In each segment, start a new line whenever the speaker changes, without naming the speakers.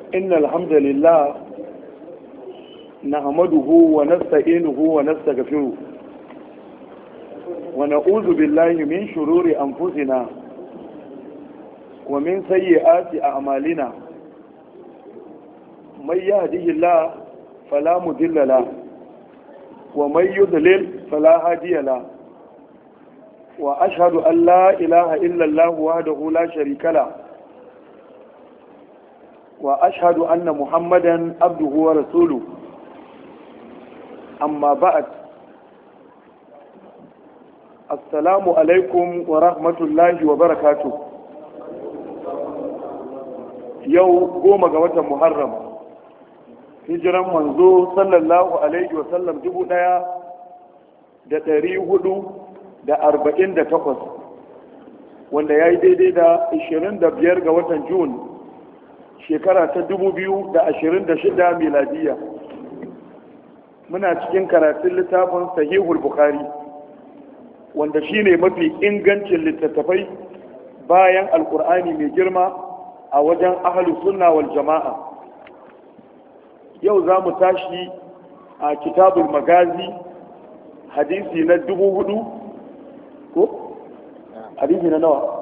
إن الحمد لله نحمده ونستعينه ونستغفره ونعوذ بالله من شرور أنفسنا ومن سيئات أعمالنا. من يهده الله فلا مضل له ومن يضلل فلا هادي له، وأشهد أن لا إله إلا الله وحده لا شريك له، وأشهد أن محمدا عبده ورسوله. أما بعد، السلام عليكم ورحمة الله وبركاته. يوم قوم قوة محرم، hijiran manzo sallallahu alaihi wasallam 1448, wanda ya yi daidai da 25 ga watan Jun shekara ta 2026 miladiya. Muna cikin karatun littafin sahihul bukhari, wanda shine mafi ingancin littattafai bayan alkur'ani mai girma a wajen ahlus sunna wal jama'a. Yau za mu tashi a kitabul magazi, hadisi na 4,000 ko? Hadisi na nawa?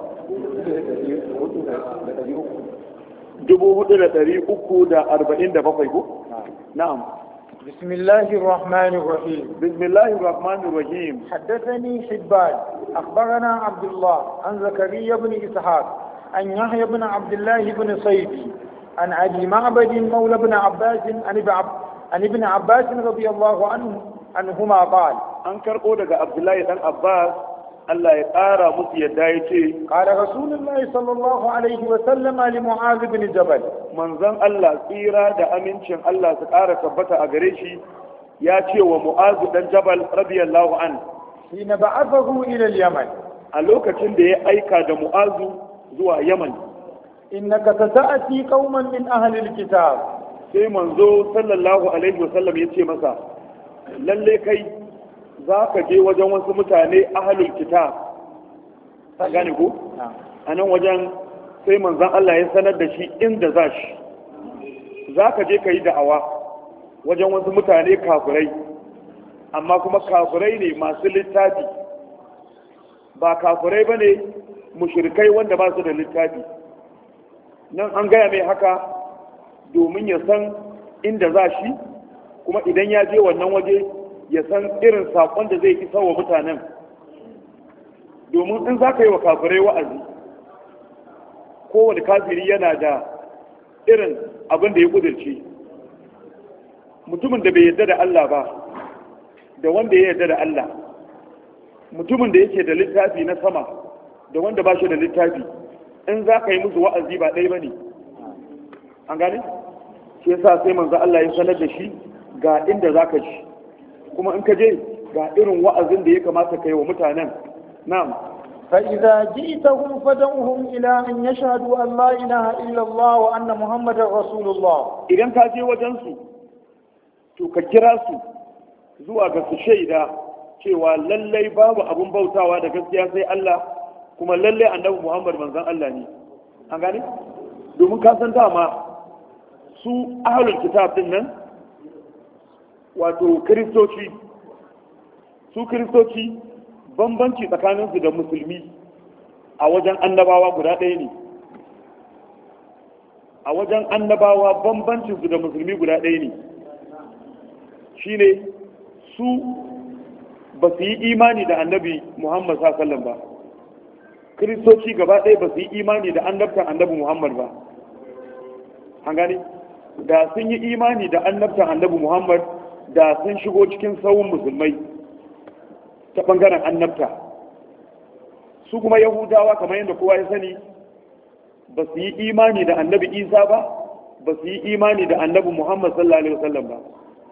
4,347 ko? Na'am.
بسم الله الرحمن الرحيم.
بسم الله الرحمن الرحيم.
حدثني حبان أخبرنا عبد الله عن زكريا بن إسحاق عن يحيى بن عبد الله بن صيدي عن أبي معبد مولى بن عباس عن ابن عباس رضي الله عنهما قال:
أنكر قولك عبد الله بن عباس الله يقارى مسيا دايتي،
قال رسول الله صلى الله عليه وسلم لمعاذ بن جبل:
من زن الله tsira da amincin Allah su ƙara tabbata a gare shi ya ce wa Mu'azu dan Jabal radiyallahu an,
hina ba'athahu ila al-Yaman,
a lokacin da ya aika da Mu'azu zuwa Yaman,
innaka sata'ati qauman min ahli al-kitab,
sai manzo sallallahu alaihi wasallam ya ce masa, lalle kai za ka je wajen wasu mutane ahlul kitab. Ka gane ko? A nan wajen sai manzon Allah ya sanar da shi inda za shi. Za ka je ka yi da'awa wajen wasu mutane kafirai, amma kuma kafirai ne masu littafi, ba kafirai ba ne mushrikai wanda ba su da littafi. Nan an gaya mai haka domin ya san inda za shi, kuma idan ya je wannan waje ya san irin saƙon da zai isa wa mutanen. Domin in za ka yi wa kafirai wa'azi, kowane kafiri yana da irin abin da ya ƙudurce. Mutumin da bai yarda da Allah ba da wanda ya yarda da Allah, mutumin da yake da littafi na sama da wanda ba shi da littafi, in za ka yi musu wa'azi ba ɗaya ba ne. An gane? Shi yasa sai manzo Allah ya sanar da shi ga inda za ka ci, kuma in ka je ga irin wa'azin da ya kamata ka yi wa mutanen. Na'am.
فإذا جئتهم فدعوهم إلى أن يشهدوا أن لا إله إلا الله وأن محمدا رسول الله.
Idan ka je wajensu, to ka kira su zuwa ga su shaida cewa lallai babu abun bautawa da gaskiya sai Allah, kuma lallai annabi Muhammad manzon Allah ne. An gane? Domin ka san dama su ahlul kitab din nan, wato kiristoci, su kiristoci bambanci tsakaninsu da musulmi a wajen annabawa guda ɗaya ne. A wajen annabawa bambancinsu da musulmi guda ɗaya ne. Shi ne su ba su yi imani da annabi Muhammad sallallahu ba. Kiristoci gaba ɗaya ba su yi imani da annabtan annabi Muhammad ba. An gane? Da sun yi imani da annabtan annabi Muhammad, da sun shigo cikin sauran musulmai ta ɓangaren annabta. Su kuma Yahudawa, kamar yadda kowa ya sani, ba su yi imani da annabi Isa ba, ba su yi imani da annabi Muhammad sallallahu alaihi wasallam ba.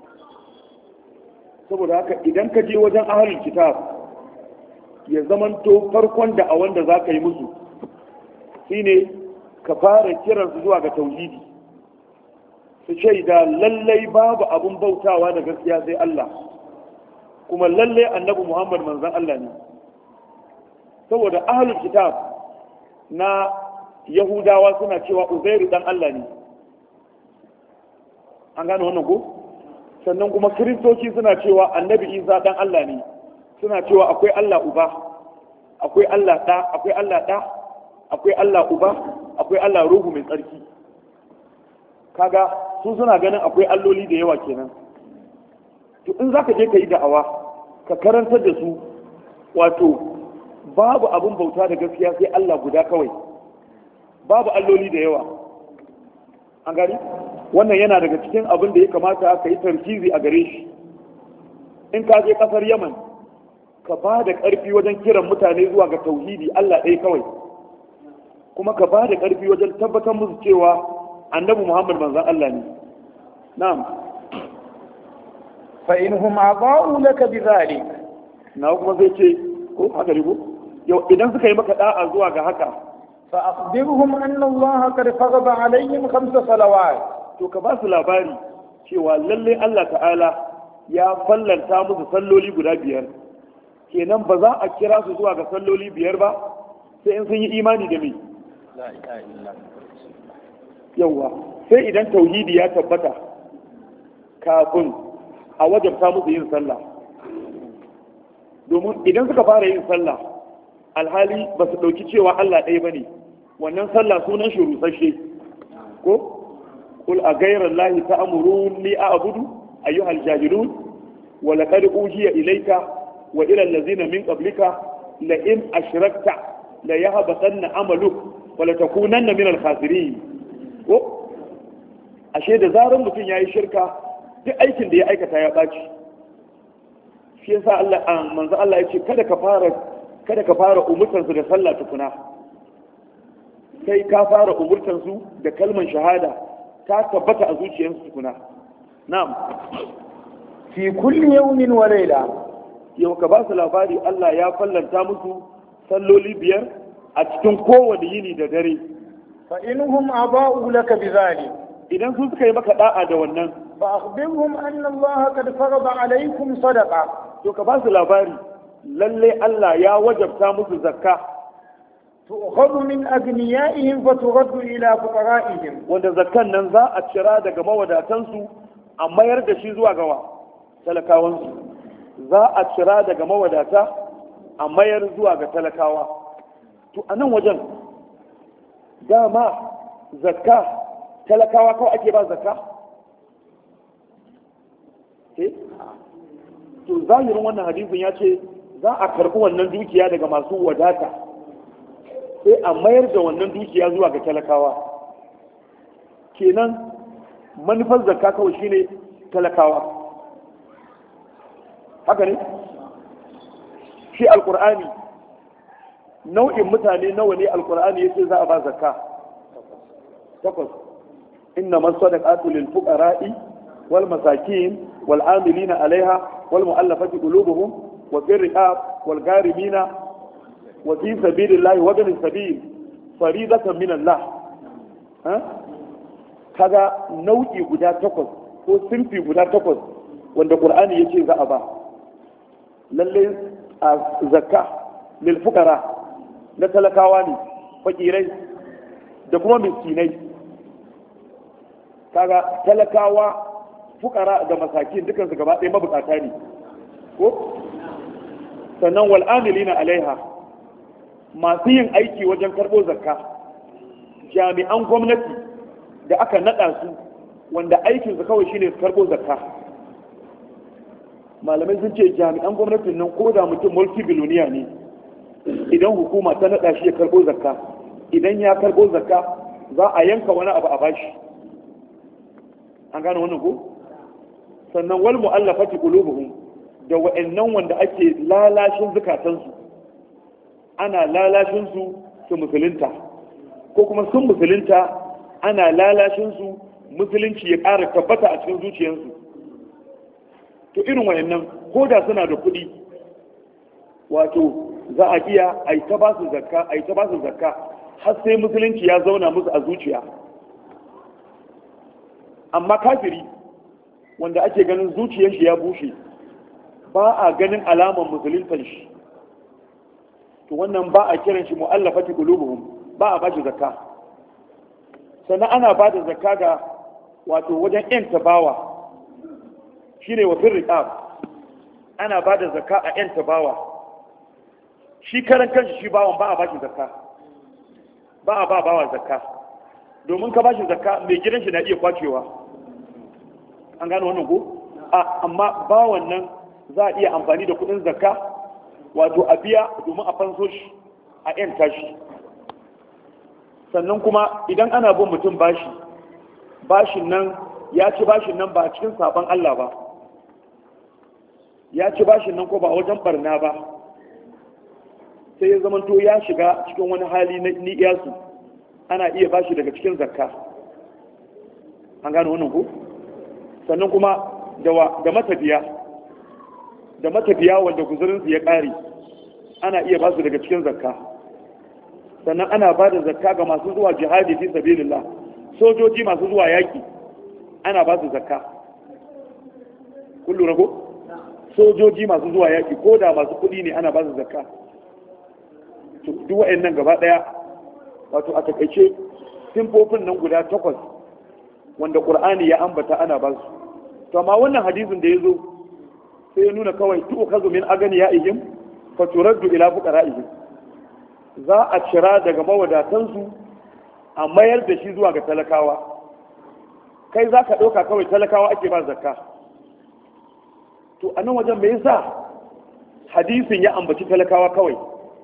Saboda haka idan ka je wajen ahlul kitab, ya zamanto farkon da a wanda za ka yi musu shine ka fara kiransu zuwa ga tauhidi, su shaida lallai babu abun bautawa da gaskiya sai Allah, kuma lallai annabi Muhammad manzon Allah ne. Saboda ahlul kitab na Yahudawa suna cewa Uzairu dan Allah ne, an gane wannan ko? Sannan kuma kiristoci suna cewa annabi isa dan Allah ne, suna cewa akwai Allah uba, akwai Allah ɗa, akwai Allah ɗa, akwai Allah uba, akwai Allah ruhu mai tsarki. Kaga su suna ganin akwai alloli da yawa kenan. To in zaka je ka yi da'awa ka karantar da su wato babu abin bauta da gaskiya sai Allah guda kawai, babu alloli da yawa, an gani wannan yana daga cikin abin da ya kamata ka yi tarkizi a gare shi. In ka je kasar Yaman ka ba da ƙarfi wajen kiran mutane zuwa ga tauhidi Allah ɗaya kawai, kuma ka ba da ƙarfi wajen tabbatar musu cewa annabi Muhammad manzon Allah ne. Na'am.
fa inhum adaa'u laka bidhalik,
na kuma zai ce ko haka ne ko yau idan suka yi maka da'a zuwa ga haka,
fa akhbirhum anna Allah qad farada alaihim 5 salawat,
to ka ba su labari cewa lalle Allah ta'ala ya fallanta musu salloli guda 5. Kenan ba za a kira su zuwa ga salloli 5 ba sai in sun yi imani da mai yawa, sai idan tauhidi ya tabbata kafin a wajabta musu yin sallah. Domin idan suka fara yin sallah alhali ba su ɗauki cewa Allah ɗaya ba ne, wannan sallah sunan shi rusashe ko kul a gairar lahi ta amurun ni a abudu ayyuhal jahilun wa laqad uhiya ilayka wa ila allazina min qablika la in ashrakta la yahbatanna amaluk wa la takunanna min al khasirin. Ko ashe da zaran mutum yayi shirka duk aikin da ya aikata ya baci. Shi yasa Allah manzo Allah ya ce kada ka fara umurtansu da sallah tukuna, sai ka fara umurtansu da kalman shahada ta tabbata a zuciyarsu tukuna. Na'am.
fi kulli yawmin wa layla,
yau ka ba su labari Allah ya fallanta musu salloli 5 a cikin kowane yini da dare.
fa inhum adaa'u laka bidhalik,
idan su suka yi maka da'a da wannan,
fa akhbirhum anna Allah qad farada alaykum sadaqa,
to ka ba su labari lalle Allah ya wajabta musu zakka,
tu'khadhu min aghniyaihim fa turaddu ila fuqara'ihim,
wanda zakkan nan za a cira daga mawadatansu a mayar da shi zuwa ga talakawansu. Za a cira daga mawadata a mayar zuwa ga talakawa. To a nan wajen dama zakka talakawa kawai ake ba zakka? To zahirin wannan hadisin ya ce za a karɓi wannan dukiya daga masu wadata sai a mayar da wannan dukiya zuwa ga talakawa. Kenan manufar zakka kawai shine talakawa, haka ne? Shi alkur'ani nau'in mutane nawa ne alkur'ani yace za a ba zakka? 8. inna masadaqatu lil fuqara'i wal masakin wal amilina 'alayha wal mu'allafati qulubuhum wa fir riqab wal gharimina wa fi sabilillahi wa bil sabil faridatan min Allah. Kaga nau'i guda 8 ko sinfi guda 8 wanda qur'ani yace za a ba. Lalle a zakka lil fuqara na talakawa ne, fakirai da kuma miskinai. Kaga talakawa, fukara da masakin dukansu gaba ɗaya mabukata ne ko? Sannan wal amilina alaiha, masu yin aiki wajen karɓo zakka, jami'an gwamnati da aka naɗa su wanda aikinsu kawai shine su karɓo zakka. Malamai sun ce jami'an gwamnatin nan ko da mutum multi-billionaire ne, idan hukuma ta naɗa shi ya karɓo zakka, idan ya karɓo zakka za a yanka wani abu a bashi. An gane wannan ko? Sannan wal mu'allafati qulubuhum, da wa'annan wanda ake lalashin zukatansu, ana lalashin su musulunta, ko kuma sun musulunta ana lalashin su musulunci ya ƙara tabbata a cikin zuciyarsu. To irin wa'annan ko da suna da kuɗi, wato za a iya a yi ta ba su zakka har sai musulunci ya zauna musu a zuciya. Amma kafiri wanda ake ganin zuciyar shi ya bushe, ba a ganin alaman musuluntar shi, to wannan ba a kiran shi mu'allafati qulubuhum, ba a bashi zakka. Sannan ana ba da zakka ga wato wajen yanta bawa shine wa firriqab ana ba da zakka a yanta bawa shi karan kanshi shi bawan ba a bashi zakka ba a ba bawa zakka domin ka bashi zakka mai gidan shi na iya kwacewa an gano wannan ko amma bawan nan za a iya amfani da kudin zakka wato a biya domin a fanso shi a yanta shi sannan kuma idan ana bin mutum bashin nan ya ci bashin nan ba a cikin sabon Allah ba ya ci bashin nan ko ba a wajen barna ba sai ya zamanto ya shiga cikin wani hali na ni'iyasu ana iya bashi daga cikin zakka an gano wannan ko sannan kuma da matafiya wanda guzurinsu ya ƙare ana iya basu daga cikin zakka sannan ana ba da zakka ga masu zuwa jihadi fi sabilillah sojoji masu zuwa yaki ana ba su zakka kullu rago sojoji masu zuwa yaki ko da masu kudi ne ana ba su zakka to duk wayannan gaba daya wato a takaice simfofin nan guda 8 wanda qur'ani ya ambata ana ba su to amma wannan hadisin da yazo sai ya nuna kawai tu'khazu min aganiyaihim fa turaddu ila fuqara'ihim za a cira daga mawadatansu a mayar da shi zuwa ga talakawa kai za ka ɗauka kawai talakawa ake ba zakka to a nan wajen me yasa hadisin ya ambaci talakawa kawai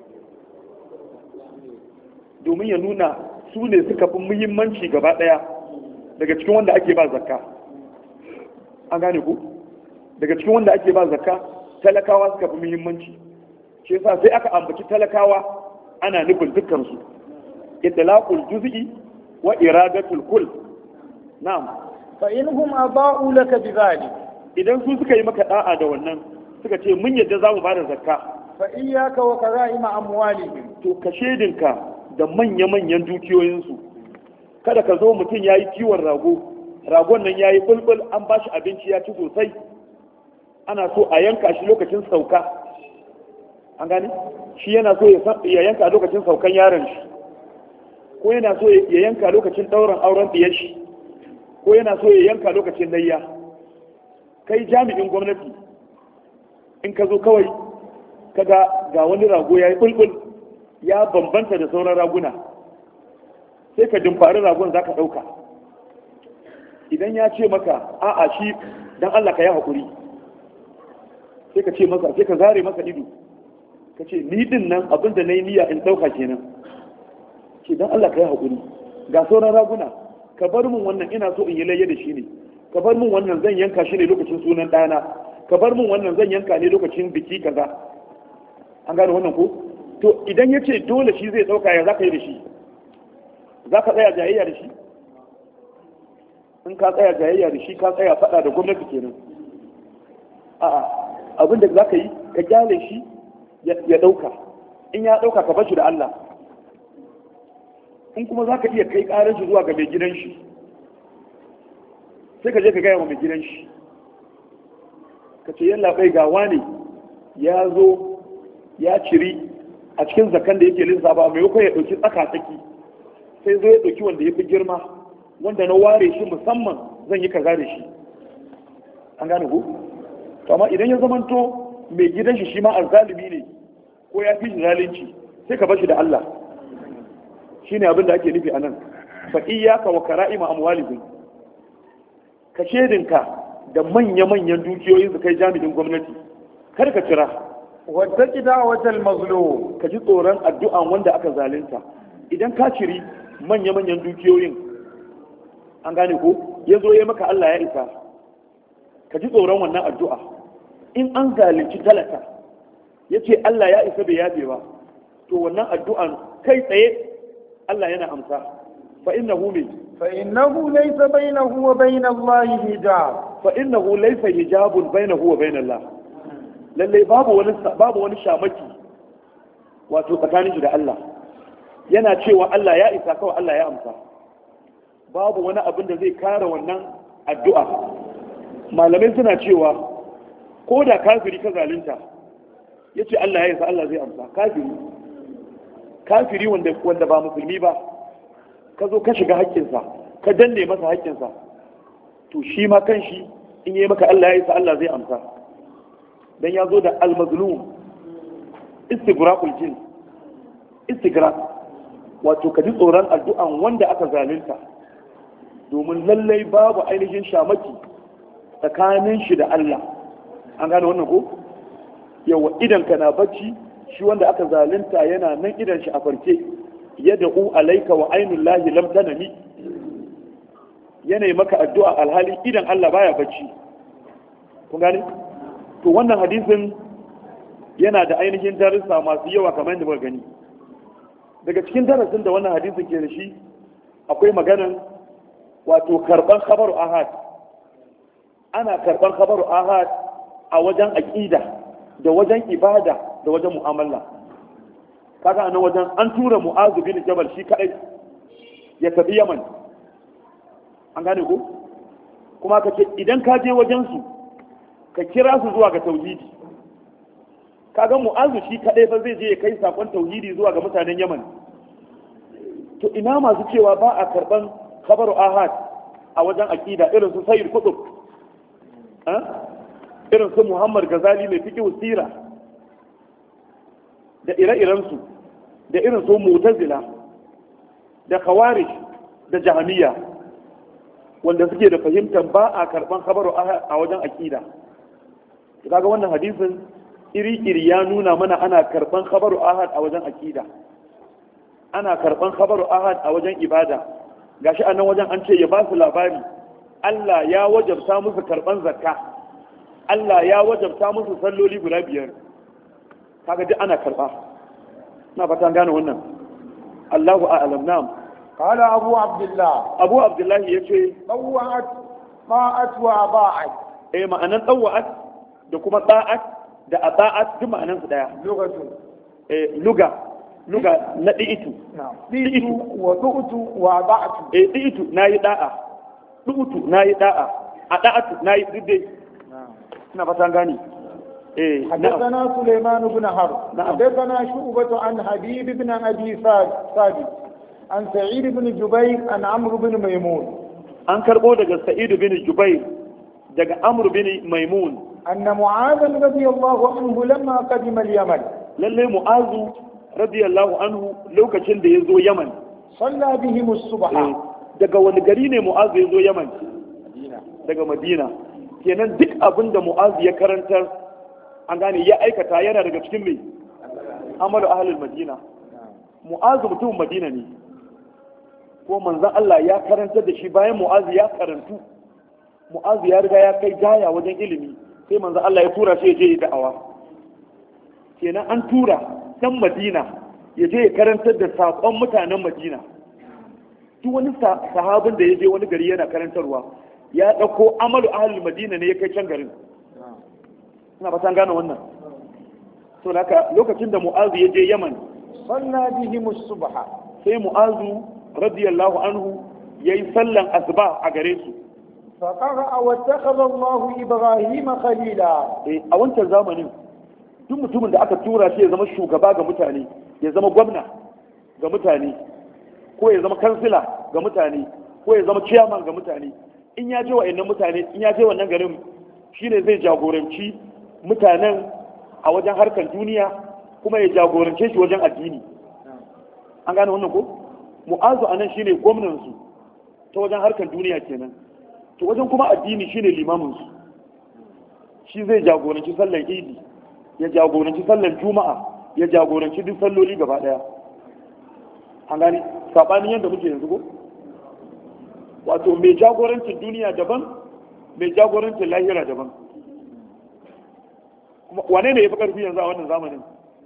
domin ya nuna su ne suka fi muhimmanci gaba ɗaya daga cikin wanda ake ba zakka an gane ku daga cikin wanda ake ba zakka talakawa suka fi muhimmanci shi yasa sai aka ambaci talakawa ana nufin dukkansu itlaqul juz'i wa iradatul kull na'am
fa inhum aba'u laka bidhalik
idan su suka yi maka da'a da wannan suka ce mun yadda zamu bada zakka
fa iyyaka wa kara'ima amwalihim
to ka shedinka da manya-manyan dukiyoyinsu kada ka zo mutum yayi kiwon ragon nan yayi bulbul an bashi abinci ya ci sosai ana so a yanka shi lokacin sauka an gani shi yana so ya yanka lokacin saukan yaron shi ko yana so ya yanka lokacin ɗaurin auren ɗiyar shi ko yana so ya yanka lokacin layya kai jami'in gwamnati in ka zo kawai kaga ga wani rago ya yi bulbul ya bambanta da sauran raguna sai ka dimfari ragon za ka ɗauka idan ya ce maka a'a shi don Allah ka yi haƙuri sai ka ce masa sai ka zare masa ido ka ce ni din nan abin da na yi niyya in ɗauka kenan ce don Allah ka yi haƙuri ga sauran raguna ka bar min wannan ina so in yi layya da shi ne ka bar min wannan zan yanka shi ne lokacin sunan ɗana ka bar min wannan zan yanka ne lokacin biki kaza an gane wannan ko to idan ya ce dole shi zai ɗauka ya za ka yi da shi za ka tsaya jayayya da shi in ka tsaya jayayya da shi ka tsaya faɗa da gwamnati kenan a'a abin da za ka yi ka kyale shi ya ɗauka in ya ɗauka ka bashi da Allah in kuma za ka iya kai ƙarar shi zuwa ga mai gidan shi sai ka je ka gaya wa mai gidan shi ka ce yalla bai gawa ne ya zo ya ciri a cikin zakan da yake lissafa mai yakon ya ɗauki tsaka tsaki sai zo ya ɗauki wanda ya fi girma wanda na ware shi musamman zan yi kaza da shi an gane ku to amma idan ya zamanto mai gidan shi ma azzalimi ne ko ya fi shi zalunci sai ka bashi da Allah shine abin da ake nufi anan fa iyyaka wa kara'ima amwalihim ka shedinka da manya-manyan dukiyoyin su kai jami'in gwamnati kar ka cira
wata da'watal mazlum
ka ji tsoron addu'an wanda aka zalunta idan ka ciri manya-manyan dukiyoyin an gane ko ya zo ya maka Allah ya isa ka ji tsoron wannan addu'a in an zalunci talaka ya ce Allah ya isa bai yabe ba to wannan addu'an kai tsaye Allah yana amsa fa innahu min
fa innahu laysa bainahu wa bain Allah hijab
fa innahu laysa hijabun bainahu wa bain Allah lalle babu wani shamaki wato tsakanin shi da Allah yana cewa Allah ya isa kawai Allah ya amsa babu wani abin da zai kare wannan addu'a malamai suna cewa ko da kafiri ka zalunta ya ce Allah ya isa Allah zai amsa kafiri wanda ba musulmi ba ka zo ka shiga haƙƙinsa ka danne masa haƙƙinsa to shi ma kan shi in yi maka Allah ya isa Allah zai amsa dan ya zo da al-mazlum istighraqul jin istighraq wato ka ji tsoron addu'an wanda aka zalunta domin lallai babu ainihin shamaki tsakanin shi da Allah an gane wannan ko yawa idan ka na bacci shi wanda aka zalunta yana nan idan shi a farke yad'u alayka wa ainul lahi lam tanami yana maka addu'a alhali idan Allah baya bacci kun gane to wannan hadisin yana da ainihin darussa masu yawa kamar yadda muka gani daga cikin darasin da wannan hadisin ke da shi akwai maganan wato karban khabaru ahad ana karban khabaru ahad a wajen aqida da wajen ibada da wajen mu'amala kaga anan wajen an tura mu'azu bin jabal shi kadai ya tafi yaman an gane ko kuma ka ce idan ka je wajen su ka kira su zuwa ga tauhidi kaga mu'azu shi kadai fa zai je ya kai sakon tauhidi zuwa ga mutanen yaman to ina masu cewa ba a karban khabaru ahad a wajen aqida irin su sayyid qutb irin su muhammad gazali mai fiqh sira da ire-irensu da irin su mu'tazila da khawarij da jahmiya wanda suke da fahimtar ba a karban khabaru ahad a wajen aqida kaga wannan hadisin iri-iri ya nuna mana ana karban khabaru ahad a wajen aqida ana karban khabaru ahad a wajen ibada gashi a nan wajen an ce ya ba su labari Allah ya wajabta musu karban zakka Allah ya wajabta musu salloli guda 5 kaga duk ana karba na fata gane wannan Allahu a'lam nam
qala abu abdullah
yace
tawwa'at ma'at wa ba'at
ma'anan tawwa'at da kuma ta'at da ata'at duk ma'anan su daya
lugatu
luga na di'itu
di'itu wa du'tu wa ba'tu
di'itu nayi da'a du'tu nayi da'a ata'atu nayi dide ina fata gane
حدثنا سليمان بن حرب حدثنا شعبة عن حبيب بن أبي ثابت عن سعيد بن جبير عن عمرو بن ميمون
عن كربو دغ سعيد بن جبير دغ عمرو بن ميمون
أن معاذ رضي الله عنه لما قدم اليمن
للي معاذ رضي الله عنه لوكacin da yazo Yaman
صلى بهم الصبح
daga wani gari ne Mu'az yazo Yaman daga Madina kenan duk abinda Mu'az ya karantar an gane ya aikata yana daga cikin mai amalu ahlul Madina Mu'az mutumin Madina ne ko manzon Allah ya karantar da shi bayan Mu'az ya karantu Mu'az ya riga ya kai gaya wajen ilimi sai manzon Allah ya tura shi ya je ya da'awa kenan an tura dan Madina ya je ya karantar da sakon mutanen Madina duk wani sahabin da ya je wani gari yana karantarwa ya dauko amalu ahlul Madina ne ya kai can garin ina fatan gane wannan to haka lokacin da Mu'az ya je Yaman
صلى بهم الصبح
sai Mu'azu radiyallahu anhu yayi sallan asuba a gare su
فقرأ واتخذ الله إبراهيم خليلا
a wancan zamanin duk mutumin da aka tura shi ya zama shugaba ga mutane ya zama gwamna ga mutane ko ya zama kansila ga mutane ko ya zama chairman ga mutane in ya je wa'annan mutane in ya je wannan garin shine zai jagoranci mutanen a wajen harkar duniya kuma ya jagorance shi wajen addini an gane wannan ko Mu'azu anan shine gwamnan su ta wajen harkar duniya kenan to wajen kuma addini shine limamin su shi zai jagoranci sallar idi ya jagoranci sallar juma'a ya jagoranci duk salloli gaba daya an gane sabanin yadda muke yanzu ko wato mai jagorancin duniya daban mai jagorancin lahira daban wane ne ya fi ƙarfi yanzu a wannan zamanin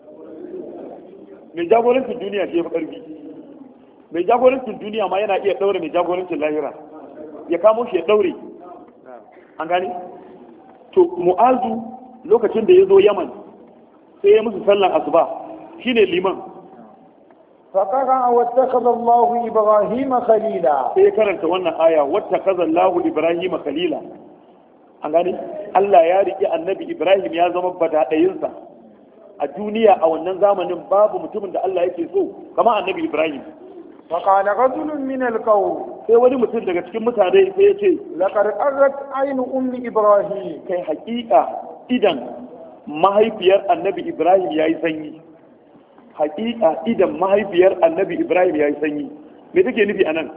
mai jagorancin duniya shi ya fi ƙarfi mai jagorancin duniya ma yana iya ɗaure mai jagorancin lahira ya kamo shi ya ɗaure an gani to Mu'azu lokacin da ya zo Yaman sai ya musu sallan asuba shine liman
فقرأ واتخذ الله إبراهيم خليلا
sai ya karanta wannan aya wattakaza Allahu Ibrahim khalila an gani Allah ya riƙe annabi Ibrahim ya zama badaɗayinsa a duniya a wannan zamanin babu mutumin da Allah yake so kama annabi Ibrahim
فقال رجل من القوم
sai wani mutum daga cikin mutane sai ya ce
laqad qarrat aynu ummi ibrahim.
kai haƙiƙa idan mahaifiyar annabi ibrahim ya yi sanyi. Haƙiƙa idan mahaifiyar annabi ibrahim ya yi sanyi. Me take nufi a nan?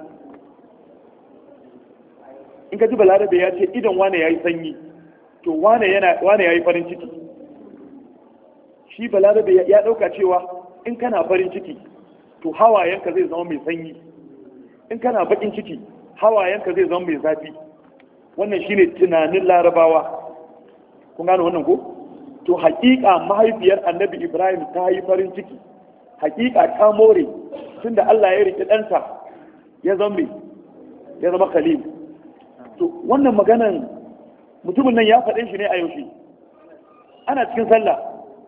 In ka ji balarabe ya ce idan wane ya yi sanyi, to wane ya yi farin ciki. Shi balarabe ya ɗauka cewa in kana farin ciki to hawayenka zai zama mai sanyi, in kana baƙin ciki hawayenka zai zama mai zafi. Wannan shine tunanin larabawa. Kun gane wannan ko? To haƙiƙa mahaifiyar annabi ibrahim ta yi farin ciki, haƙiƙa ta more tunda Allah ya riƙe ɗanta ya zama khalil. To wannan maganan mutumin nan ya faɗe shi ne a yaushe? Ana cikin sallah.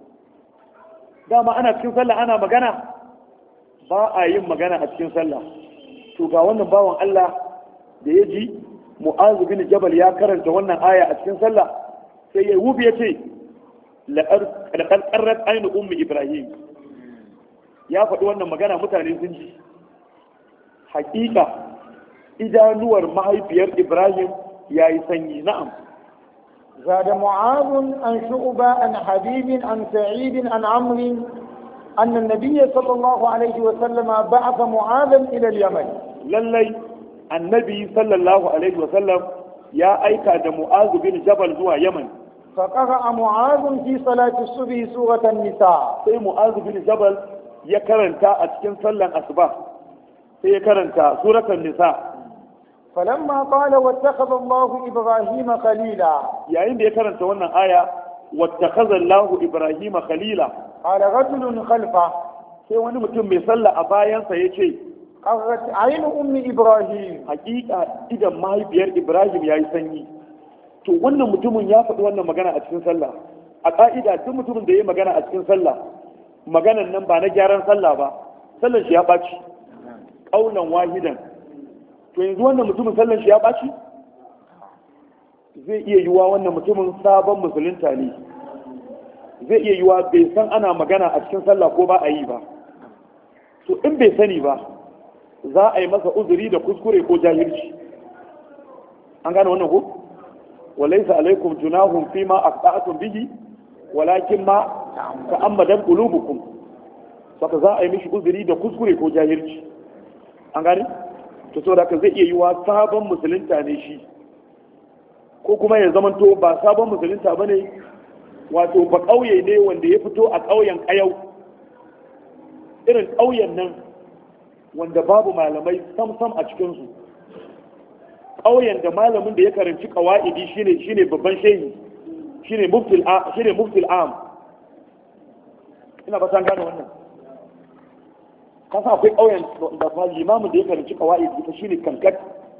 Dama ana cikin sallah ana magana, ba a yin magana a cikin sallah. To ga wannan bawan Allah da ya ji Mu'azu bin Jabal ya karanta wannan aya a cikin sallah, sai ya wubi ya ce laqad qarrat aynu ummi ibrahim. Ya faɗi wannan magana mutane sun ji. Hakika idanuwar mahaifiyar ibrahim ya yi sanyi. Na'am.
زاد معاذ عن شعبة عن حبيب عن سعيد عن عمرو أن النبي صلى الله عليه وسلم بعث معاذا إلى اليمن. للي
النبي صلى الله عليه وسلم يا أيكا معاذ بن جبل زوا يمن.
فقرأ معاذ في صلاة الصبح سورة النساء.
سي معاذ بن جبل يكرنتا أتكن صلى الأصباح. سي يكرنتا سورة النساء.
فلما قال واتخذ الله إبراهيم خليلا.
يا عند يكرنتا wannan aya واتخذ الله إبراهيم خليلا.
قال رجل خلفه.
sai wani mutum mai sallah a bayansa ya ce
قرت عين أم إبراهيم.
hakika idan mahaifiyar ibrahim ya yi sanyi. To wannan mutumin ya faɗi wannan magana a cikin sallah. A ƙa'ida duk mutumin da ya magana a cikin sallah, maganan nan ba na gyaran sallah ba, sallan shi ya ɓaci ƙaunan wahidan. To yanzu wannan mutumin sallan shi ya ɓaci? Zai iya yiwuwa wannan mutumin sabon musulunta ne, zai iya yiwuwa bai san ana magana a cikin sallah ko ba a yi ba. To in bai sani ba, za a yi masa uzuri da kuskure ko jahilci. An gane wannan ko? وليس عليكم جناح فيما أخطأتم به ولكن ما تعمدت قلوبكم. saka za a yi mishi uzuri da kuskure ko jahilci. An gane? To saboda haka zai iya yiwa sabon musulunta ne shi, ko kuma ya zamanto ba sabon musulunta bane, wato ba ƙauye ne wanda ya fito a ƙauyen ƙayau, irin ƙauyen nan wanda babu malamai sam a cikinsu, ƙauyen da malamin da ya karanci ƙawa'idi shine babban shehi, shine muftil am. Ina ba san gane wannan. Kasa akwai ƙauyen da fa limamin da ya karanci ƙawa'idi ita shine kankat,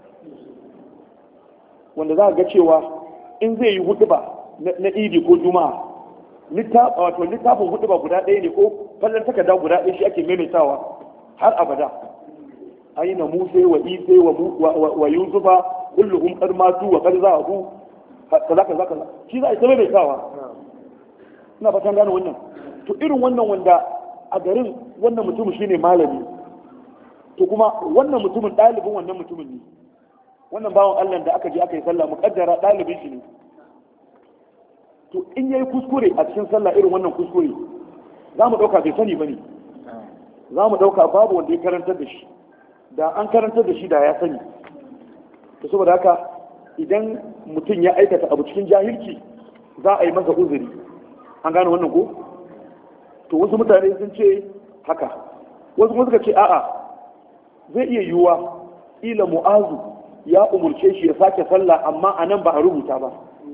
wanda za a ga cewa in zai yi hutuba na idi ko juma'a, littafin hutuba guda ɗaya ne ko fallon takarda guda ɗaya shi ake maimaitawa har abada. aina musa wa isa wa yusufa kulluhum qad matu wa qad zahabu kaza shi za a yi mai sawa. Ina fatan gane wannan. To irin wannan wanda a garin wannan mutumin shine malami, to kuma wannan mutumin ɗalibin wannan mutumin ne, wannan bawan Allah da aka je aka yi sallah muƙaddara ɗalibin shi ne. To in yayi kuskure a cikin sallah irin wannan kuskure, za mu ɗauka bai sani bane, za mu ɗauka babu wanda ya karantar da shi, da an karantar da shi da ya sani. To saboda haka idan mutum ya aikata abu cikin jahilci za a yi masa uzuri. An gane wannan ko? To wasu mutane sun ce haka, wasu kuma suka ce a'a, zai iya yiwuwa ila Mu'azu ya umurce shi ya sake sallah amma a nan ba a rubuta ba.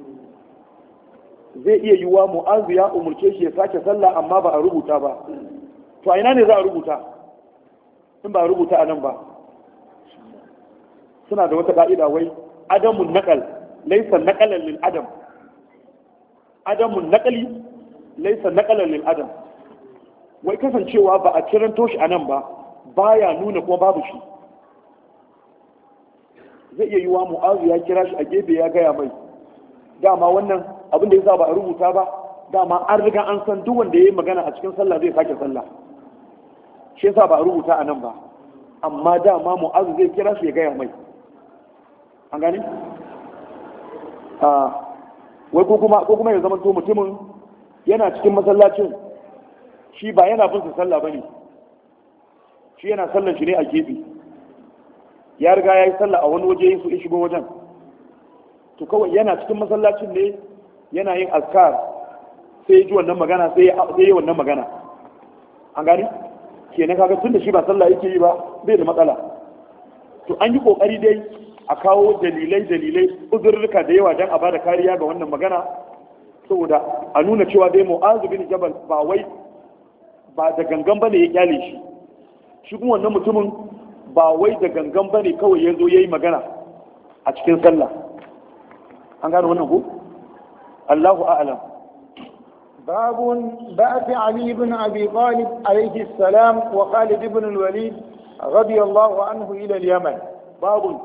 Zai iya yiwuwa Mu'azu ya umurce shi ya sake sallah amma ba a rubuta ba. To a ina ne za a rubuta in ba a rubuta a nan ba? Suna da wata ka'ida wai adamun naqal laysa naqalan lil adam. Adamun naqali laysa naqalan lil adam. Wai kasancewa ba a kiranto shi a nan ba baya nuna kuma babu shi. Zai iya yiwa Mu'azu ya kira shi a gefe ya gaya mai, dama wannan abin da yasa ba a rubuta ba, dama an riga an san duk wanda yayi magana a cikin sallah zai sake sallah, shi yasa ba a rubuta a nan ba. amma dama mu'azu zai kira shi ya gaya mai. An gani? Wai ko kuma ya zama to mutumin yana cikin masallacin shi ba yana bin su sallah bane, shi yana sallan shi ne a gefe, ya riga ya yi sallah a wani waje su shigo wajen, to kawai yana cikin masallacin ne yana yin azkar sai ji wannan magana sai yi wannan magana. An gani? Kenan kaga tun da shi ba sallah yake yi ba bai da matsala. To an yi kokari dai a kawo dalilai uzurruka da yawa don a bada kariya ga wannan magana, saboda a nuna cewa dai Mu'azu bin Jabal ba da gangan bane ya kyale shi, shi kuma wannan mutumin ba wai da gangan bane kawai ya zo ya yi magana a cikin sallah. An gane wannan ko? Allahu a'lam.
باب بعث علي بن أبي طالب عليه السلام وخالد بن الوليد رضي الله عنه إلى اليمن.
باب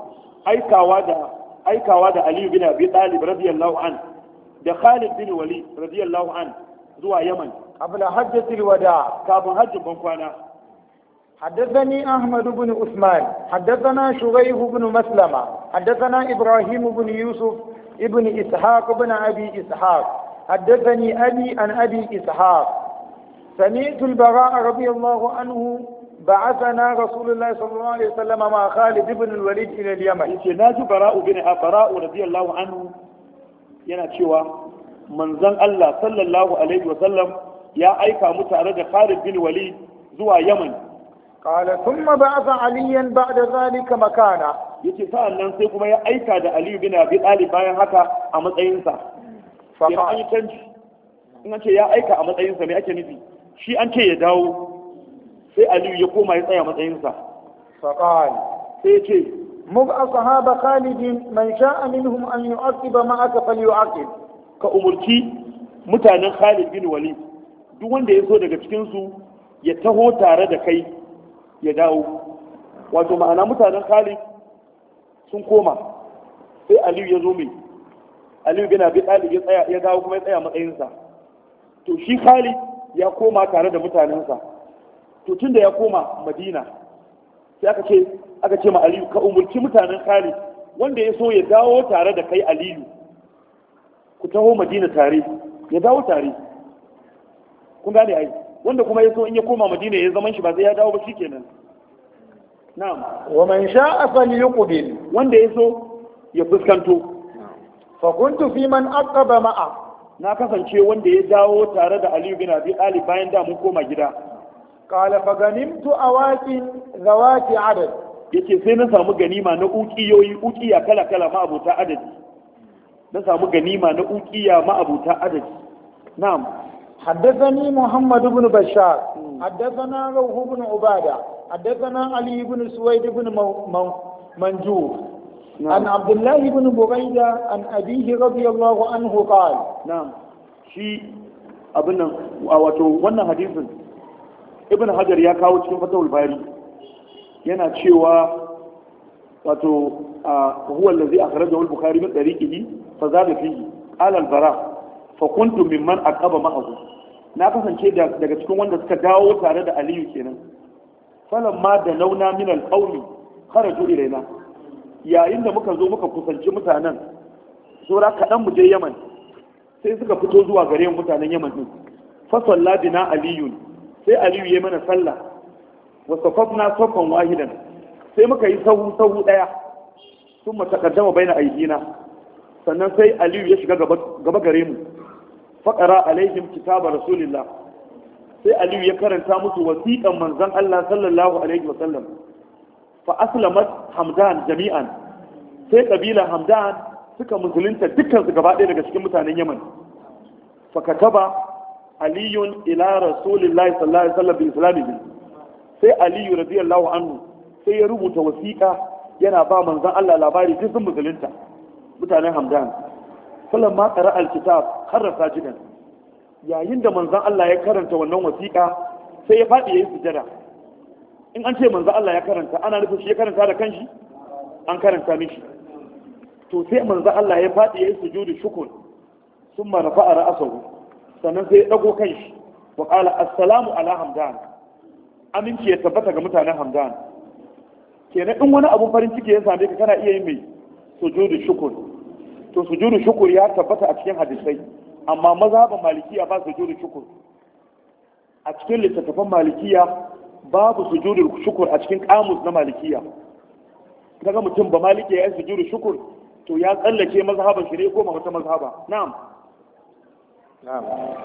أيكا واد علي بن أبي طالب رضي الله عنه ده خالد بن الوليد رضي الله عنه زوا يمن
قبل حجة الوداع.
كابن حج بنكوانا.
حدثني أحمد بن عثمان حدثنا شريح بن مسلمة حدثنا إبراهيم بن يوسف ابن إسحاق بن أبي إسحاق حدثني أبي عن أبي إسحاق سمعت البراء رضي الله عنه بعثنا رسول الله صلى الله عليه وسلم مع خالد بن الوليد إلى اليمن.
ناجي براء رضي الله عنه yana cewa manzon Allah sallallahu alaihi wa sallam ya aika mu tare da Khalid bin Walid zuwa Yaman.
Qala thumma ba'atha Aliyan ba'da zalika makana.
Yace sa'an nan sai kuma ya aika da Ali bin Abi Talib bayan haka a matsayinsa. Sai an yi canji. In an ce ya aika a matsayinsa me ake nufi? Shi an ce ya dawo sai Ali ya koma ya tsaya matsayinsa.
Faqal
sai ce
مبع صحابة خالد من شاء منهم أن يعقب معك فليعقب.
كأمرتي متانا خالد بن وليد duk wanda ya so daga cikinsu ya taho tare da kai ya dawo. Wato ma'ana mutanen Khalid sun koma sai Aliyu ya zo mai Aliyu bin Abi Talib ya dawo kuma ya tsaya matsayinsa. To shi Khalid ya koma tare da mutanensa. To tunda ya koma Madina sai aka ce ma Aliyu ka umurci mutanen Khalid wanda ya so ya dawo tare da kai Aliyu ku taho Madina tare ya dawo tare. Kun gane ai wanda kuma ya so in ya koma Madina ya zaman shi ba sai ya dawo ba shikenan. Na'am.
Wa man sha'a falyuqbil.
Wanda ya so ya fuskanto.
Fa kuntu fi man aqaba ma'a.
Na kasance wanda ya dawo tare da Aliyu bin Abi Talib bayan da mun koma gida.
Qala fa ganimtu awatin zawati adad.
Yace sai na samu ganima na ukiya kala ma abuta adadi. Na samu ganima na ukiya ma abuta adadi. Na'am.
حدثني محمد بن بشار حدثنا روح بن عبادة حدثنا علي بن سويد بن منجور عن عبد الله بن بريدة عن أبيه رضي الله عنه قال.
نعم. شيء أبنا wannan hadisin Ibn Hajar ya kawo cikin Fathul Bari yana cewa wato huwa allazi akhrajahu al-Bukhari min tariqihi fa zada fihi qala al-Bara fa kuntu mimman aqaba ma'ahu. Na kasance daga cikin wanda suka dawo tare da Aliyu kenan. Falamma da nauna min al-qawmi kharaju ilaina. Yayin da muka zo muka kusanci mutanen sura kadan mu je Yaman sai suka fito zuwa gare mu mutanen Yaman din. Fa salla bina Aliyu sai Aliyu ya mana sallah wa safafna safan wahidan sai muka yi sahu daya sun matakaddama baina aidina sannan sai Aliyu ya shiga gaba gare mu faƙara alaihim kitaba rasulillah sai Aliyu ya karanta musu wasiƙan manzon Allah sallallahu alaihi wa sallam fa aslamat hamdan jami'an sai kabila hamdan suka musulunta dukkan su gaba ɗaya daga cikin mutanen Yaman fa kataba aliyun ila rasulillahi sallallahu alaihi wa sallam bi islamihi sai Aliyu radiyallahu anhu sai ya rubuta wasiƙa yana ba manzon Allah labari duk sun musulunta mutanen hamdan sallan ma ƙara alkitab har sajidan yayin da manzan Allah ya karanta wannan wasiƙa sai ya faɗi yayin sujada. In an ce manzan Allah ya karanta ana nufin shi ya karanta da kanshi an karanta mishi to sai manzan Allah ya faɗi yayin sujudu shukr summa rafa'a ra'sahu sannan sai ya dago kanshi wa qala assalamu ala hamdan aminci ya tabbata ga mutanen hamdan kenan in wani abun farin ciki ya same ka kana iya yin mai sujudu shukr. To sujudu shukr ya tabbata a cikin hadisai, amma mazhaban malikiya ba sujudu shukr. A cikin littattafan malikiya babu sujudu shukr a cikin kamus na malikiya. Kaga mutum ba maliki ya yi sujudu shukr, to ya tsallake mazhaban shi ne ko ma wata mazhaba. Na'am.
نعم.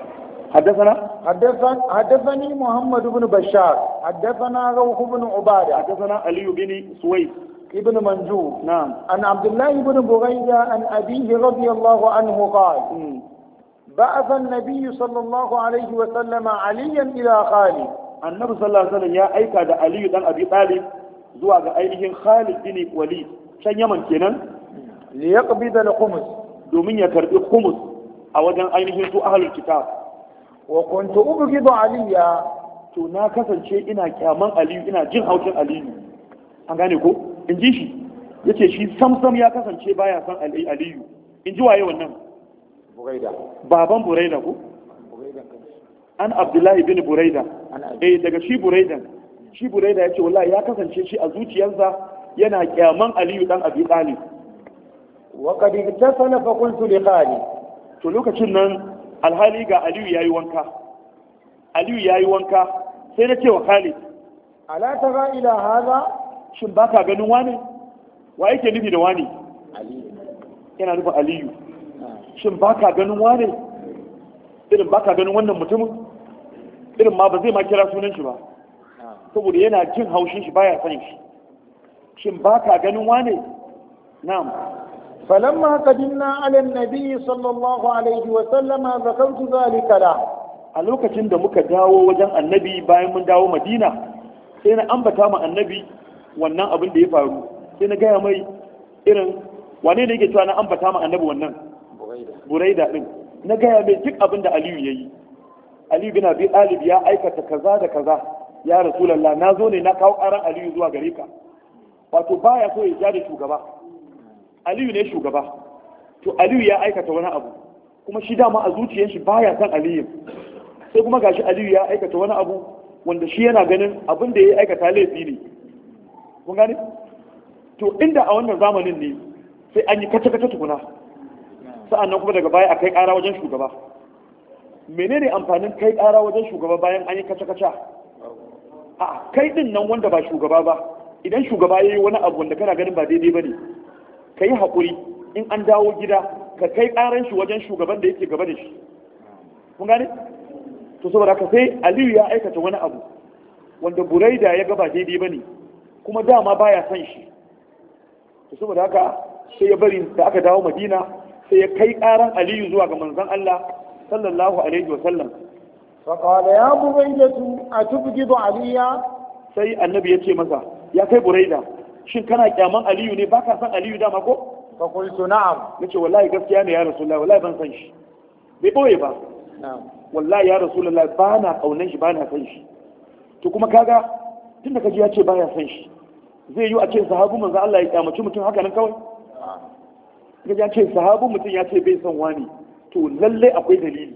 حدثني
محمد بن بشار حدثنا روح بن عبادة
حدثنا علي بن سويد
ابن منجور
نعم
عن عبد الله بن بريدة عن أبيه رضي الله عنه قال بعث النبي صلى الله عليه وسلم عليا إلى خالد.
النبي صلى الله عليه وسلم يا أيكا دا علي بن أبي طالب زوا أيهم خالد بن وليد شن يمن كنن
ليقبض الخمس
دومين يكرب الخمس a wajen ainihin su ahlul kitab.
Wa kuntu ubghidu aliya,
to na kasance ina kyaman aliyu, ina jin haushin aliyu. An gane ko in ji shi yace shi samsam ya kasance baya san aliyu. In ji waye wannan?
Buraida,
baban Buraida ko? An Abdullahi bin Buraida. Daga shi Buraida yace wallahi ya kasance shi a zuciyarsa yana kyaman aliyu dan Abi Talib.
Wa qad iktasala fa qultu li Khalid,
to lokacin nan alhali ga aliyu ya yi wanka sai na ce wa Khalid,
ala tara ila haza,
shin baka ganin wane? Wa yake nufi da wane? Yana nufin aliyu. Shin baka ganin wane? Irin baka ganin wannan mutumin? Irin ma ba zai ma kira sunan shi ba, saboda yana jin haushin shi baya san shi. Shin baka ganin wane? Na'am.
فلما قدمنا على النبي صلى الله عليه وسلم ذكرت ذلك له.
a lokacin da muka dawo wajen annabi bayan mun dawo madina sai na ambata ma annabi wannan abin da ya faru, sai na gaya mai irin wane ne yake cewa na ambata ma annabi wannan buraida din, na gaya mai duk abin da aliyu ya yi. Aliyu bin Abi Talib ya aikata kaza da kaza, ya rasulullah na zo ne na kawo karan aliyu zuwa gare ka. Wato baya so ya ja da shugaba, aliyu ne shugaba, to aliyu ya aikata wani abu kuma shi dama a zuciyar shi baya san aliyu, sai kuma gashi aliyu ya aikata wani abu wanda shi yana ganin abin da ya aikata laifi ne. Kun gane? To inda a wannan zamanin ne sai an yi kace-kace tukuna, sa'annan kuma daga baya a kai ƙara wajen shugaba. Menene amfanin kai ƙara wajen shugaba bayan an yi kace-kace? A kai din nan wanda ba shugaba ba, idan shugaba ya yi wani abu wanda kana ganin ba daidai ba ne, ka yi haƙuri, in an dawo gida ka kai ƙaran shi wajen shugaban da yake gaba da shi. Kun gane? To saboda haka sai aliyu ya aikata wani abu wanda buraida ya gaba daidai ba ne, kuma dama baya son shi. To saboda haka sai ya bari da aka dawo madina sai ya kai ƙaran aliyu zuwa ga manzon Allah sallallahu alaihi wa sallam.
فقال يا بريدة أتبغض عليا.
sai annabi ya ce masa, ya kai buraida, shin kana kyaman aliyu ne, baka san aliyu dama ko?
fa qultu na'am,
nace wallahi gaskiya ne ya rasulullahi, wallahi ban san shi. Bai boye ba.
na'am,
wallahi ya rasulullahi ba na kaunan shi, ba na san shi. To kuma kaga tunda kaji ya ce baya san shi, zai yi a ce sahabu manzo Allah ya kyamaci mutum haka nan kawai? Kaji ya ce sahabu mutum ya ce bai san wani, to lalle akwai dalili.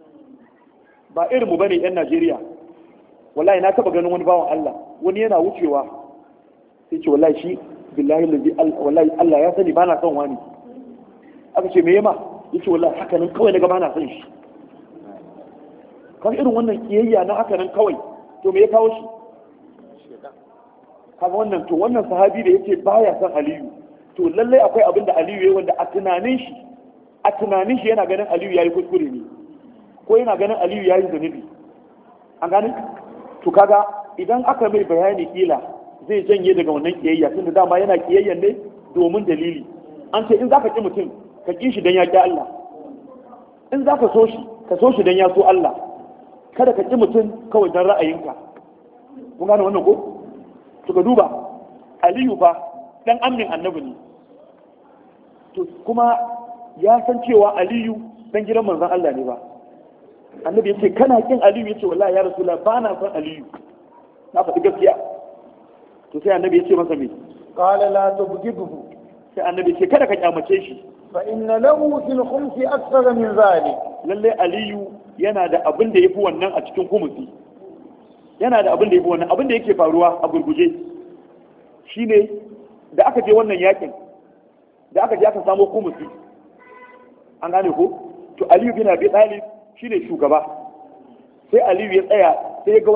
Ba irin mu bane yan Najeriya. Wallahi na taba ganin wani bawan Allah, wani yana wucewa sai ce wallahi shi billahi lazi wallahi Allah ya sani bana son wani. Aka ce me yema? Yace wallahi haka nan kawai daga bana son shi. Kan irin wannan kiyayya na haka nan kawai, to me ya kawo shi? Kaga wannan, to wannan sahabi da yake baya son Aliyu, to lallai akwai abin da Aliyu yayi wanda a tunanin shi yana ganin Aliyu yayi kuskure ne, ko yana ganin Aliyu yayi zunubi. An gane? To kaga idan aka mai bayani kila zai janye daga wannan kiyayya, tunda dama yana kiyayyan ne domin dalili. An ce in zaka ki mutum ka ki shi dan ya ki Allah, in zaka so shi ka so shi dan ya so Allah, kada ka ki mutum kawai dan ra'ayinka. Kun gane wannan ko? To ka duba Aliyu fa dan amin annabi ne, to kuma ya san cewa Aliyu dan gidan manzon Allah ne ba. Annabi ya ce kana kin Aliyu? Ya ce wallahi ya Rasulullah ba na son Aliyu, na faɗi gaskiya. To sai annabi ya ce masa me?
qala la tubghidhu.
Sai annabi ya ce kada ka kyamace shi,
fa inna lahu fil khumsi akthara min zalik.
lalle Aliyu yana da abin da yafi wannan a cikin kumusi. Yana da abin da yafi wannan, abin da yake faruwa a gurguje. shine da aka je wannan yakin da aka je aka samo kumusi an gane ko to Aliyu bin Abi Talib shine shugaba sai Aliyu ya tsaya sai ya ga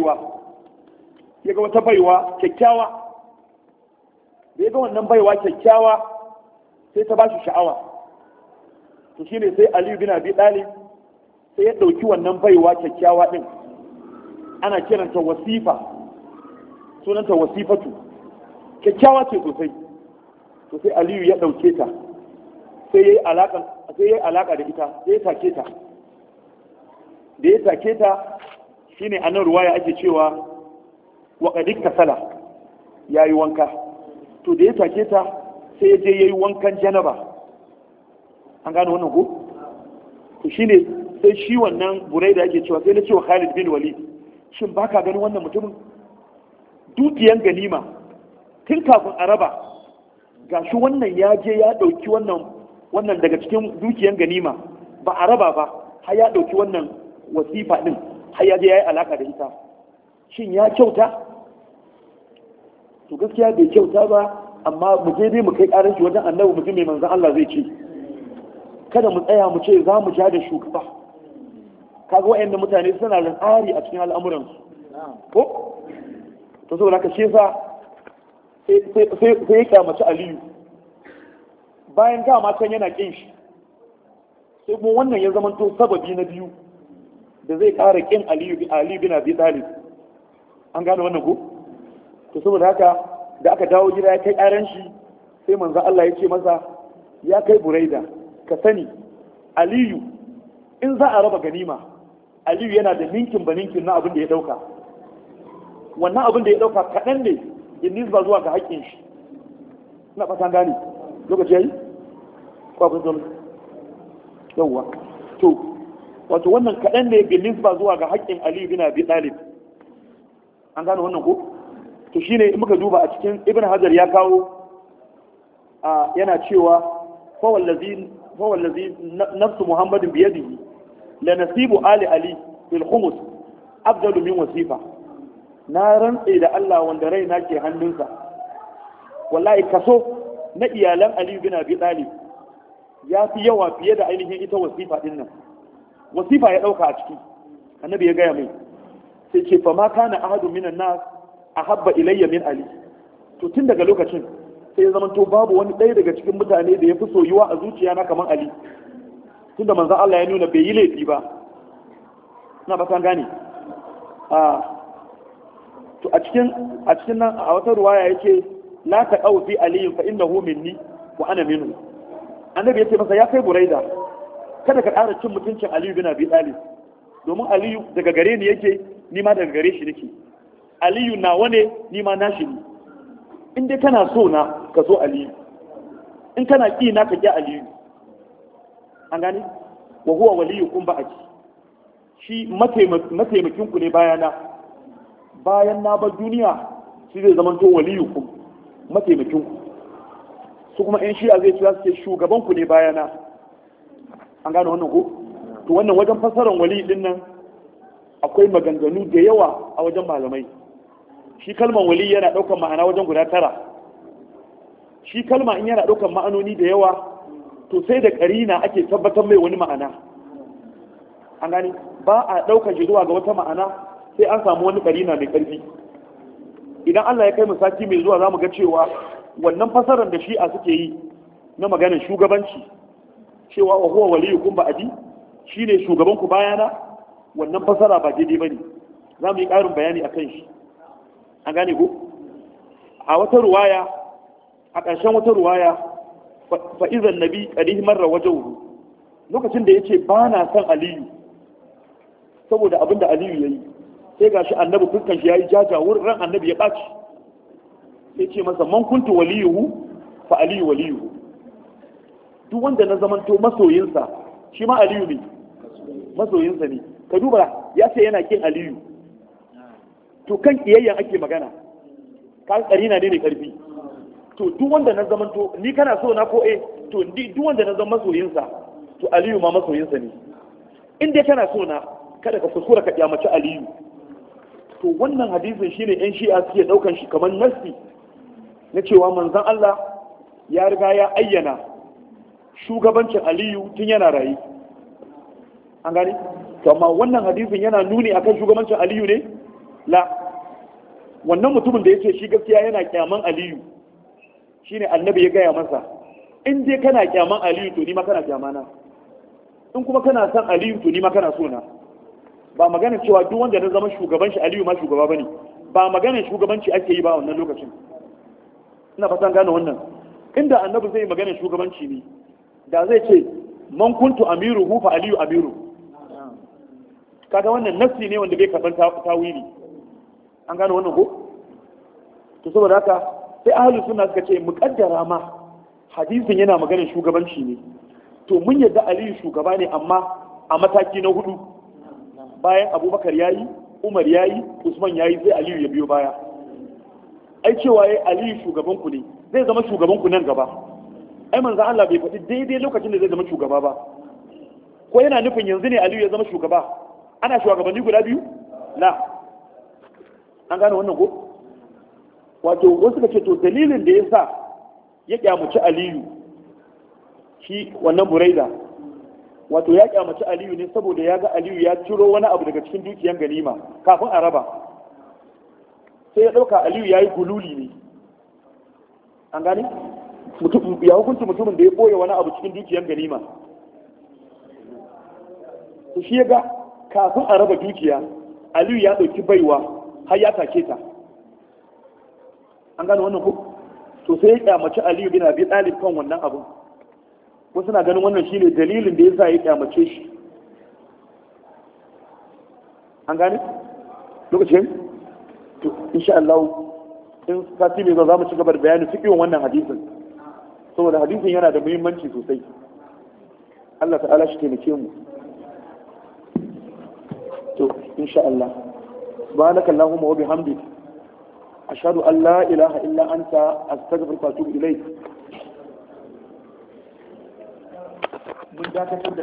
wata baiwa kyakkyawa da ya ga wannan baiwa kyakkyawa sai ta ba shi sha'awa to shine sai Aliyu bin Abi Talib sai ya ɗauki wannan baiwa kyakkyawa ɗin ana kiranta wasifa sunanta wasifatu kyakkyawa ce sosai to sai Aliyu ya ɗauke ta sai ya yi alaƙa da ita sai ya take ta da ya take ta shine a nan ruwaya ake cewa waƙadik kasala ya yi wanka to da ya take ta sai ya je ya yi wankan janaba an gano wannan ko to shine sai shi wannan burai da ake cewa sai na cewa Khalid bin Walid shin baka ganin wannan mutumin dukiyan ganima tun kafin a raba gashi wannan ya je ya dauki wannan daga cikin dukiyan ganima ba a raba ba har ya dauki wannan wasifa din har ya je ya yi alaka da ita shin ya kyauta to gaskiya bai kyauta ba amma mu je dai mu kai karan shi wajen annabi mutum mai manzon Allah zai ce kada mu tsaya mu ce za mu ja da shugaba kaga wayannan mutane suna da tsari a cikin al'amuran su ko to saboda haka shi yasa sai ya kyamaci Aliyu bayan dama can yana kin shi sai kuma wannan ya zamanto sababi na biyu da zai ƙara kin Ali bin Abi Talib an gane wannan ko to saboda haka da aka dawo gida ya kai ƙaran shi sai manzo Allah ya ce masa ya kai Buraida ka sani Aliyu in za a raba ganima Aliyu yana da ninkin ba ninkin na abin da ya dauka wannan abin da ya dauka kaɗan ne in nisba zuwa ga haƙƙin shi ina fatan gane lokaci yayi ko abin zama yawwa to wato wannan kaɗan ne bin nisba zuwa ga haƙƙin Aliyu bin Abi Talib an gane wannan ko to shine in muka duba a cikin Ibn Hajar ya kawo yana cewa fa wallazi nafsu Muhammadin biyadihi la nasibu ali ali fil khumus afdalu min wasifa na rantse da Allah wanda raina ke hannunsa wallahi kaso na iyalan Ali bin Abi Talib ya fi yawa fiye da ainihin ita wasifa din nan wasifa ya dauka a ciki annabi ya gaya mai sai ce fa ma kana ahadu minan nas ahabba ilayya min Ali to tun daga lokacin sai ya zamanto babu wani ɗaya daga cikin mutane da ya fi soyuwa a zuciya na kamar Ali tunda manzon Allah ya nuna bai yi laifi ba ina ba san gane to a cikin nan a wata ruwaya yake la taqaw fi ali fa innahu minni wa ana minhu annabi yace masa ya kai Buraida kada ka ƙara cin mutuncin Ali bin Abi Talib domin Aliyu daga gare ni yake ni ma daga gare shi nake Aliyu nawa ne ni ma nashi ne in dai kana so na ka so Aliyu in kana ki na ka ki Aliyu an gane wa huwa waliyukum ba'di shi mataimakin ku ne bayana bayan na bar duniya shi zai zama to waliyukum mataimakin ku su kuma in shi'a zai cewa suke shugaban ku ne bayana an gane wannan ko to wannan wajen fasaran wali din nan akwai maganganu da yawa a wajen malamai shi kalman wali yana daukan ma'ana wajen guda 9 shi kalma in yana daukan ma'anoni da yawa to sai da karina ake tabbatar mai wani ma'ana an gani ba a daukar shi zuwa ga wata ma'ana sai an samu wani karina mai karfi idan Allah ya kai mu sati mai zuwa zamu ga cewa wannan fasarar da shi'a suke yi na maganar shugabanci cewa wa huwa waliyukum ba'di shine shugaban ku bayana wannan fasara ba daidai bane zamu yi ƙarin bayani akan shi an gane ko a wata ruwaya a ƙarshen wata ruwaya fa idan nabi qadih marra wajhuhu lokacin da yace ba na san Aliyu saboda abinda Aliyu yayi sai gashi annabi fuskan shi yayi jajawur ran annabi ya baci sai ce masa man kuntu waliyuhu fa Aliyu waliyuhu duk wanda na zamanto masoyinsa shi ma Aliyu ne masoyinsa ne ka duba ya ce yana kin Aliyu to kan kiyayyan ake magana ka karina ne karfi to duk wanda na zamanto ni kana so na ko to duk wanda na zama masoyinsa to Aliyu ma masoyinsa ne in dai kana so na kada ka kuskura ka kyamaci Aliyu to wannan hadisin shine yan shi'a suke daukan shi kamar nassi na cewa manzon Allah ya riga ya ayyana shugabancin Aliyu tun yana rayu. An gani? To amma wannan hadisin yana nuni akan shugabancin Aliyu ne? La. Wannan mutumin da yake shi gaskiya yana kyaman Aliyu shine annabi ya gaya masa, in dai kana kyaman Aliyu to ni ma kana kyamana, in kuma kana son Aliyu to ni ma kana so na. Ba magana cewa duk wanda na zama shugaban shi Aliyu ma shugaba bane, ba maganar shugabanci ake yi ba wannan lokacin. Ina fatan gane wannan. Inda annabi zai maganar shugabanci ne, da zai ce man kuntu amiruhu fa Aliyu amiru. Kaga wannan nassi ne wanda bai karban tawili. An gane wannan ko? To saboda haka sai ahlus sunna suka ce muqaddara ma hadisin yana maganar shugabanci ne. To mun yadda Aliyu shugaba ne amma a mataki na hudu. Bayan Abubakar yayi, Umar yayi, Usman yayi, sai Aliyu ya biyo baya. Ai cewa yayi Aliyu shugaban ku ne, zai zama shugaban ku nan gaba. Ai manzo Allah bai faɗi daidai lokacin da zai zama shugaba ba. Ko yana nufin yanzu ne Aliyu ya zama shugaba? Ana shugabanni guda biyu? La. An gane wannan ko? Wato wasu suka ce to dalilin da yasa ya kyamaci Aliyu shi wannan Buraida, wato ya kyamaci Aliyu ne saboda ya ga Aliyu ya ciro wani abu daga cikin dukiyan ganima kafin a raba, sai ya ɗauka Aliyu ya yi gululi ne. An gani? Ya hukunci mutumin da ya ɓoye wani abu cikin dukiyan ganima. To shi ya ga kafin a raba dukiya Aliyu ya ɗauki baiwa har ya take ta. An gane wannan ko? To sai ya kyamaci Aliyu bin Abi Talib kan wannan abu. Wasu na ganin wannan shine dalilin da yasa ya kyamace shi. An gane? Lokacin? To insha Allah in sati mai za mu ci gaba da bayanin fiqhin wannan hadisin. Saboda hadisin yana da muhimmanci sosai. Allah ta'ala shi taimake mu. To insha Allah. Subhanaka Allahumma wa bihamdika ashhadu an la ilaha illa anta astaghfiruka wa atubu ilayk. Mun dakatar da